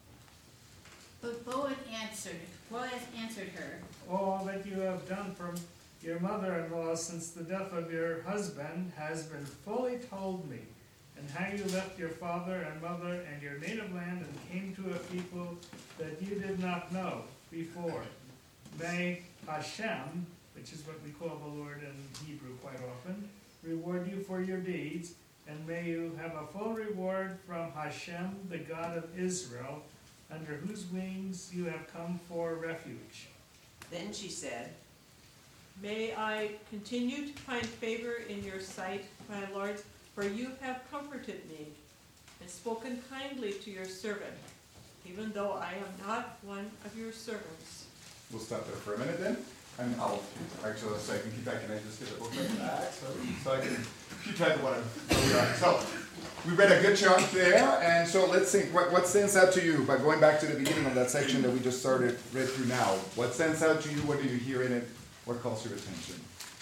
But Boaz answered, Boaz answered her, All that you have done from your mother-in-law since the death of your husband has been fully told me, and how you left your father and mother and your native land and came to a people that you did not know before. May Hashem, which is what we call the Lord in Hebrew quite often, reward you for your deeds, and may you have a full reward from Hashem, the God of Israel, under whose wings you have come for refuge. Then she said, May I continue to find favor in your sight, my lord, for you have comforted me and spoken kindly to your servant, even though I am not one of your servants. We'll stop there for a minute then, and I'll actually so I can keep back. Can I just get the book back so, so I can keep track of what I'm doing? So we read a good chunk there, and so let's think. What, what stands out to you by going back to the beginning of that section that we just started read through now? What stands out to you? What do you hear in it? What calls your attention?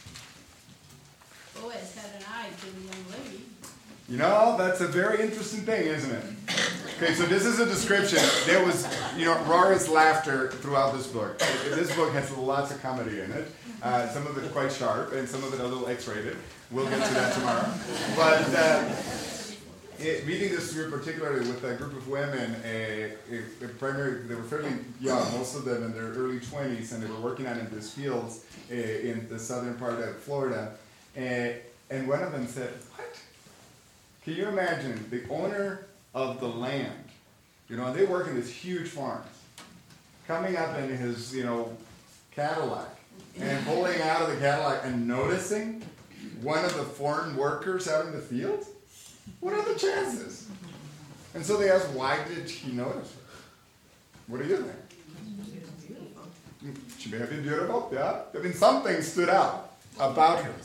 Boaz had an eye to the young lady. You know, that's a very interesting thing, isn't it? Okay, so this is a description. There was, you know, raucous laughter throughout this book. This book has lots of comedy in it. Uh, some of it quite sharp, and some of it a little X-rated. We'll get to that tomorrow. But uh, it, reading this through, particularly with a group of women, uh, primarily they were fairly young, most of them in their early twenties, and they were working out in these fields uh, in the southern part of Florida. Uh, and one of them said, "What? Can you imagine the owner of the land, you know, and they work in these huge farms, coming up in his, you know, Cadillac and pulling out of the Cadillac and noticing one of the foreign workers out in the field? What are the chances? And so they asked, why did he notice her? What do you think? She may have been beautiful, yeah. I mean, something stood out about her.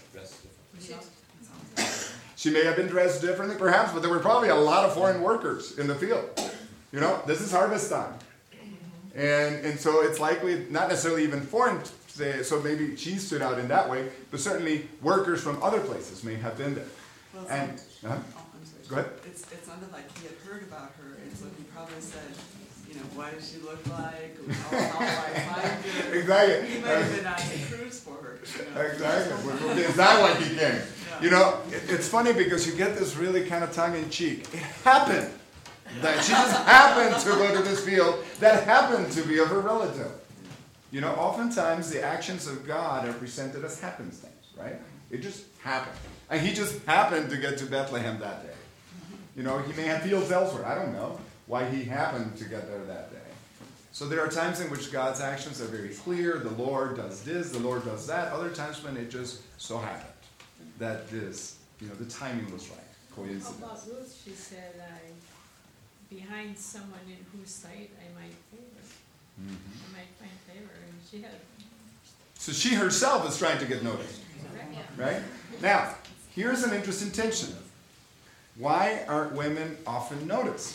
She may have been dressed differently, perhaps, but there were probably a lot of foreign workers in the field. You know, this is harvest time. And, and so it's likely not necessarily even foreign, so maybe she stood out in that way, but certainly workers from other places may have been there. Well, and, some, uh, oh, I'm sorry. Go ahead. It's, it sounded like he had heard about her, and so he probably said, you know, what does she look like? How, how do I find her? Exactly. He might have been on a cruise for her. You know? Exactly. Is that why he came? Yeah. You know, it, it's funny because you get this really kind of tongue-in-cheek. It happened that she just happened to go to this field that happened to be of her relative. You know, oftentimes the actions of God are presented as happenstance, right? It just happened. And he just happened to get to Bethlehem that day. You know, he may have fields elsewhere. I don't know why he happened to get there that day. So there are times in which God's actions are very clear. The Lord does this, the Lord does that. Other times when it just so happened that this, you know, the timing was right. Coincidence. About Ruth, she said, I, behind someone in whose sight I might favor. Mm-hmm. I might find favor. And she had. So she herself is trying to get noticed. Right? Now, here's an interesting tension. Why aren't women often noticed?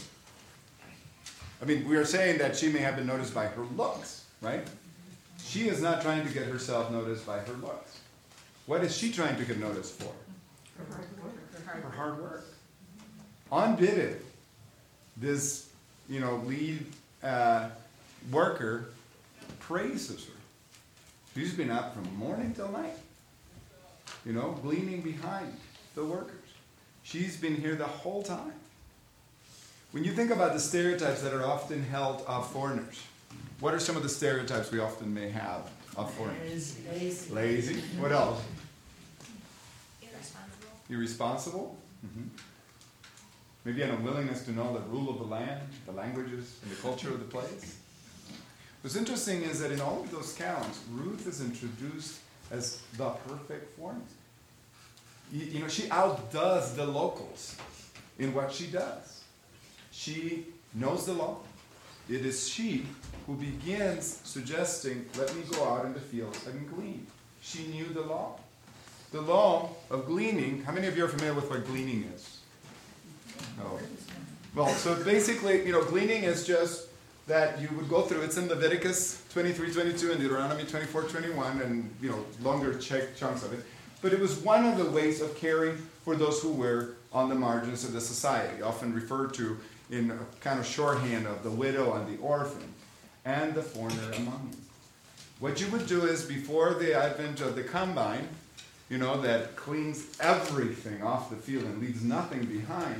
I mean, we are saying that she may have been noticed by her looks, right? She is not trying to get herself noticed by her looks. What is she trying to get noticed for? Her hard work. Her hard work. Unbidden, this, you know, lead uh, worker praises her. She's been up from morning till night, you know, gleaning behind the workers. She's been here the whole time. When you think about the stereotypes that are often held of foreigners, what are some of the stereotypes we often may have of foreigners? Lazy. Lazy. What else? Irresponsible. Irresponsible. Mm-hmm. Maybe an unwillingness to know the rule of the land, the languages, and the culture of the place. What's interesting is that in all of those counts, Ruth is introduced as the perfect foreigner. You, you know, she outdoes the locals in what she does. She knows the law. It is she who begins suggesting, let me go out in the fields and glean. She knew the law. The law of gleaning, how many of you are familiar with what gleaning is? No. Well, so basically, you know, gleaning is just that you would go through, it's in Leviticus twenty-three, twenty-two and Deuteronomy twenty-four, twenty-one, and, you know, longer check chunks of it. But it was one of the ways of caring for those who were on the margins of the society, often referred to in a kind of shorthand of the widow and the orphan, and the foreigner among you. What you would do is, before the advent of the combine, you know, that cleans everything off the field and leaves nothing behind,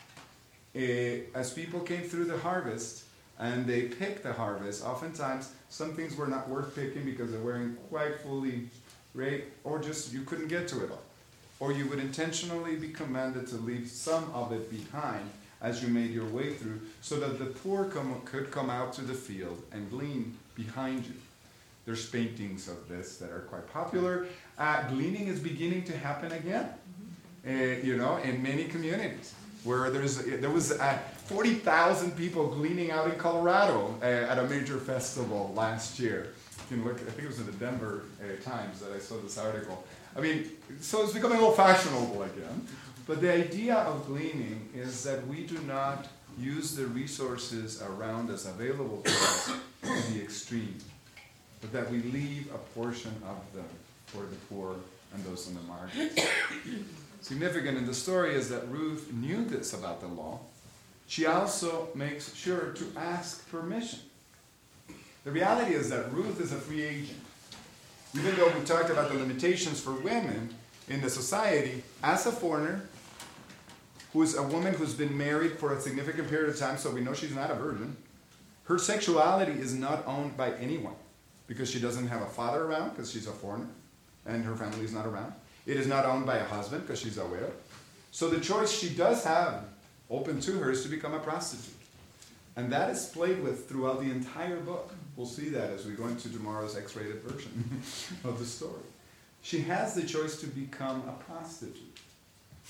eh, as people came through the harvest, and they picked the harvest, oftentimes some things were not worth picking because they weren't quite fully right, or just you couldn't get to it all. Or you would intentionally be commanded to leave some of it behind as you made your way through, so that the poor come, could come out to the field and glean behind you. There's paintings of this that are quite popular. Uh, gleaning is beginning to happen again, uh, you know, in many communities, where there's there was uh, forty thousand people gleaning out in Colorado uh, at a major festival last year. You can look, I think it was in the Denver uh, Times that I saw this article. I mean, so it's becoming a little fashionable again. But the idea of gleaning is that we do not use the resources around us available to us to the extreme, but that we leave a portion of them for the poor and those on the margins. Significant in the story is that Ruth knew this about the law. She also makes sure to ask permission. The reality is that Ruth is a free agent. Even though we talked about the limitations for women in the society, as a foreigner, who is a woman who's been married for a significant period of time, so we know she's not a virgin, her sexuality is not owned by anyone because she doesn't have a father around because she's a foreigner and her family is not around. It is not owned by a husband because she's a widow. So the choice she does have open to her is to become a prostitute. And that is played with throughout the entire book. We'll see that as we go into tomorrow's X-rated version of the story. She has the choice to become a prostitute.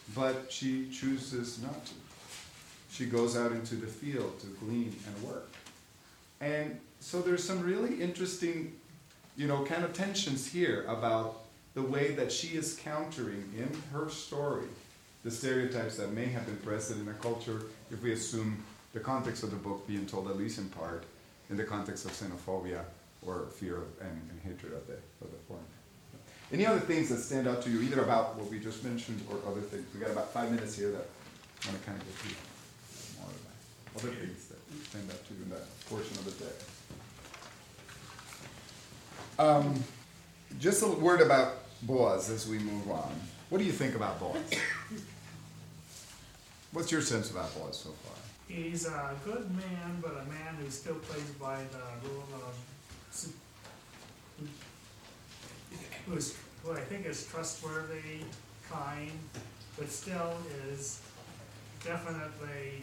but she chooses not to. She goes out into the field to glean and work. And so there's some really interesting, you know, kind of tensions here about the way that she is countering in her story the stereotypes that may have been present in a culture, if we assume the context of the book being told, at least in part, in the context of xenophobia or fear of, and, and hatred of the, of the foreign. Any other things that stand out to you, either about what we just mentioned or other things? We got about five minutes here that I want to kind of go through more of that. Other things that stand out to you in that portion of the text. Um, just a word about Boaz as we move on. What do you think about Boaz? What's your sense about Boaz so far? He's a good man, but a man who still plays by the rule of, who's, who I think is trustworthy, kind, but still is definitely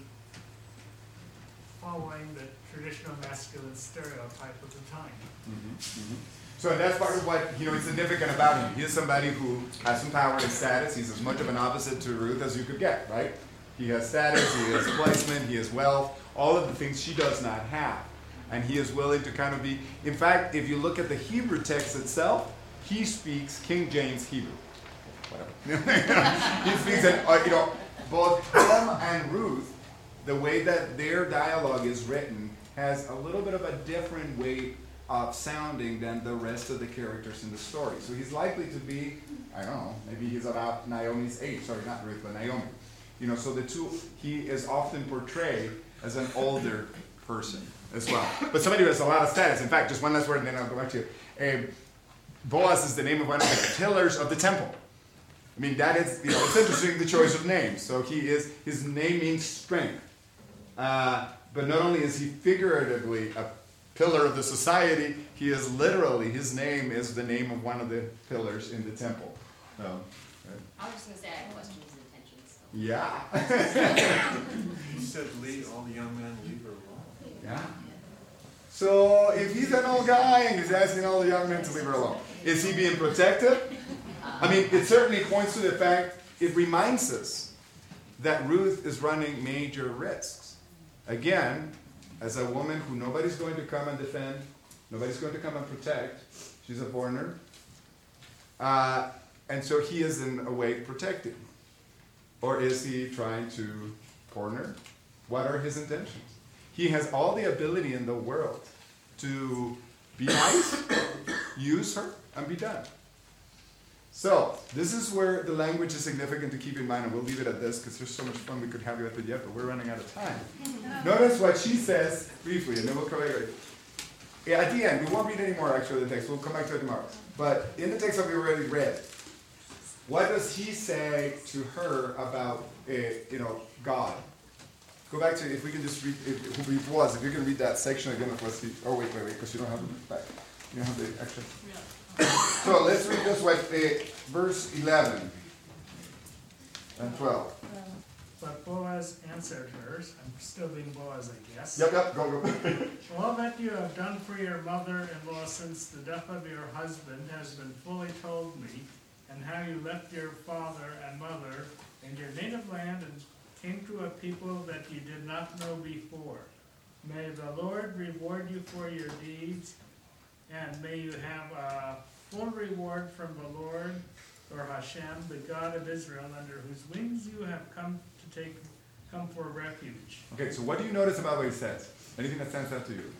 following the traditional masculine stereotype of the time. Mm-hmm, mm-hmm. So that's part of what, you know, is significant about him. He is somebody who has some power and status. He's as much of an opposite to Ruth as you could get, right? He has status, he has placement, he has wealth, all of the things she does not have. And he is willing to kind of be, in fact, if you look at the Hebrew text itself, he speaks King James Hebrew. Whatever. He speaks, in, uh, you know, both him and Ruth, the way that their dialogue is written has a little bit of a different way of sounding than the rest of the characters in the story. So he's likely to be, I don't know, maybe he's about Naomi's age. Sorry, not Ruth, but Naomi. You know, so the two, he is often portrayed as an older person as well. But somebody who has a lot of status. In fact, just one last word and then I'll go back to you. Um, Boaz is the name of one of the pillars of the temple. I mean, that is, you know, it's interesting, the choice of names. So he is, his name means strength. Uh, but not only is he figuratively a pillar of the society, he is literally, his name is the name of one of the pillars in the temple. Um, right? I was just going to say, I question his intentions. So. Yeah. He said, leave all the young men, leave her alone. Yeah. So if he's an old guy and he's asking all the young men to leave her alone, is he being protective? I mean, it certainly points to the fact, it reminds us that Ruth is running major risks. Again, as a woman who nobody's going to come and defend, nobody's going to come and protect, she's a foreigner. Uh, and so he is in a way protected. Or is he trying to corner? What are his intentions? He has all the ability in the world to be nice, use her, and be done. So, this is where the language is significant to keep in mind, and we'll leave it at this because there's so much fun we could have with it yet, but we're running out of time. Notice what she says briefly, and then we'll come back. Yeah, at the end, we won't read any more actually the text, we'll come back to it tomorrow. But in the text that we already read, what does he say to her about, uh, you know, God? Go back to, if we can just read, if, who he was, if you can read that section again of what he, oh wait, wait, wait, because you don't have the back. You don't have the extra. Yeah. So let's read this way, uh, verse eleven and twelve. But Boaz answered her, I'm still being Boaz, I guess. Yep, yep, go, go. All that you have done for your mother-in-law since the death of your husband has been fully told me, and how you left your father and mother and your native land and came to a people that you did not know before. May the Lord reward you for your deeds, and may you have a full reward from the Lord, or Hashem, the God of Israel, under whose wings you have come to take, come for refuge. Okay, so what do you notice about what he says? Anything that stands out to you?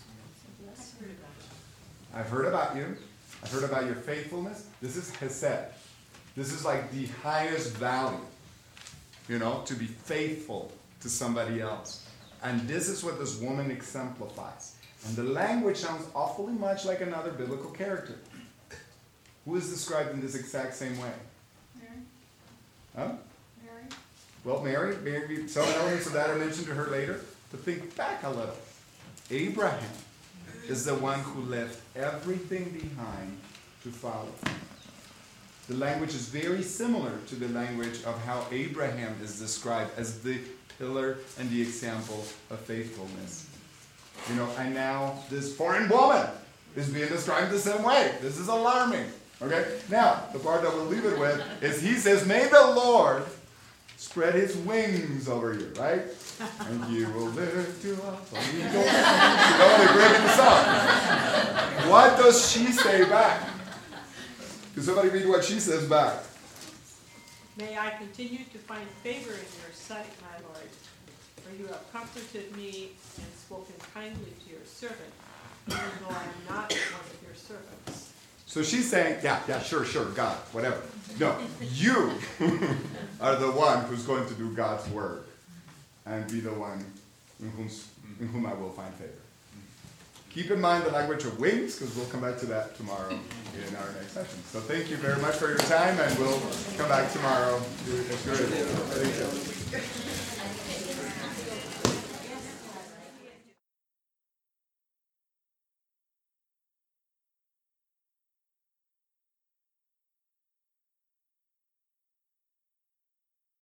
I've heard about you. I've heard about your faithfulness. This is Hesed. This is like the highest value, you know, to be faithful to somebody else. And this is what this woman exemplifies. And the language sounds awfully much like another biblical character. Who is described in this exact same way? Mary. Huh? Mary. Well, Mary, maybe some elements of that are mentioned to her later. To think back a little. Abraham is the one who left everything behind to follow. The language is very similar to the language of how Abraham is described as the pillar and the example of faithfulness. You know, and now this foreign woman is being described the same way. This is alarming. Okay? Now, the part that we'll leave it with is he says, may the Lord spread his wings over you, right? And you will lift you up on eagle's wings. You know, they're breaking the song. What does she say back? Can somebody read what she says back? May I continue to find favor in your sight, my Lord, for you have comforted me and spoken kindly to your servant, even though I am not one of your servants. So she's saying, yeah, yeah, sure, sure, God, whatever. No, you are the one who's going to do God's work and be the one in whom, in whom I will find favor. Keep in mind the language of wings, because we'll come back to that tomorrow in our next session. So thank you very much for your time, and we'll come back tomorrow. Thank you.